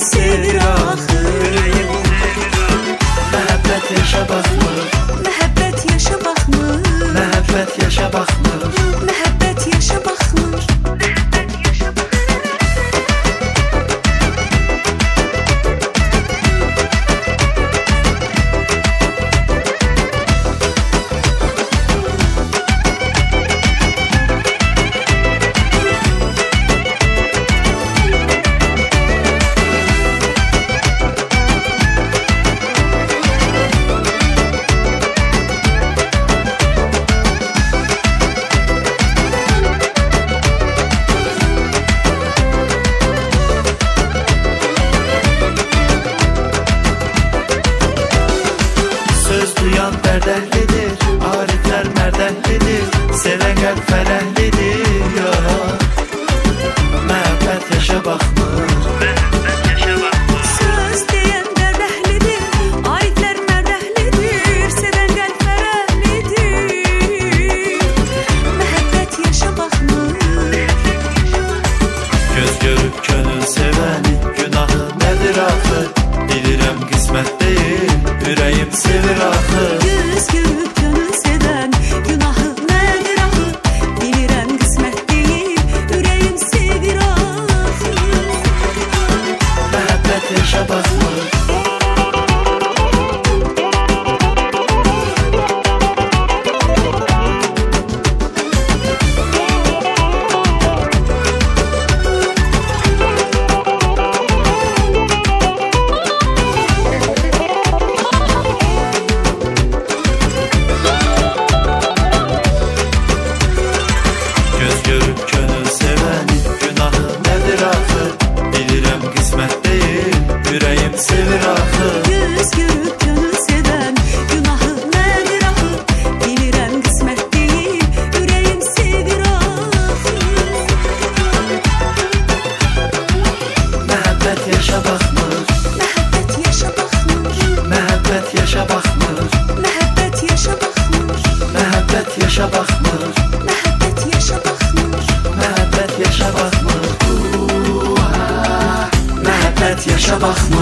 sevir axı. Məhəbbət yaşa baxmır, məhəbbət yaşa baxmır, məhəbbət yaşa baxmır, məhəbbət yaşa baxmır. Duyan dərdəhlidir, ariflər mərdəhlidir, sevən qəlb fərəhlidir ya. Məhəbbət yaşa baxmır, məhəbbət yaşa baxmır. Söz deyən dərdəhlidir, ariflər mərdəhlidir, sevən qəlb fərəhlidir. Məhəbbət yaşa baxmır. Göz görüb könül sevəni, günahı nədir axı? Bilirəm qismət deyil, ürəyim sevir axı. Göz görüb könül sevən, günahı nədir axı? Bilirəm qismət deyil, ürəyim sevir axı. Məhəbbət yaşa baxmır. Görüb könül sevəni, günahı nədir axı? Bilirəm qismət deyil, ürəyim sevir axı. Göz görüb könül sevən, günahı nədir axı? Bilirəm qismət deyil, ürəyim sevir axı. Məhəbbət yaşa baxmır, məhəbbət yaşa baxmır, məhəbbət yaşa baxmır, məhəbbət yaşa baxmır, məhəbbət yaşa baxmır, məhəbbət yaşa baxmır. Məhəbbət yaşa baxmır, məhəbbət yaşa baxmır.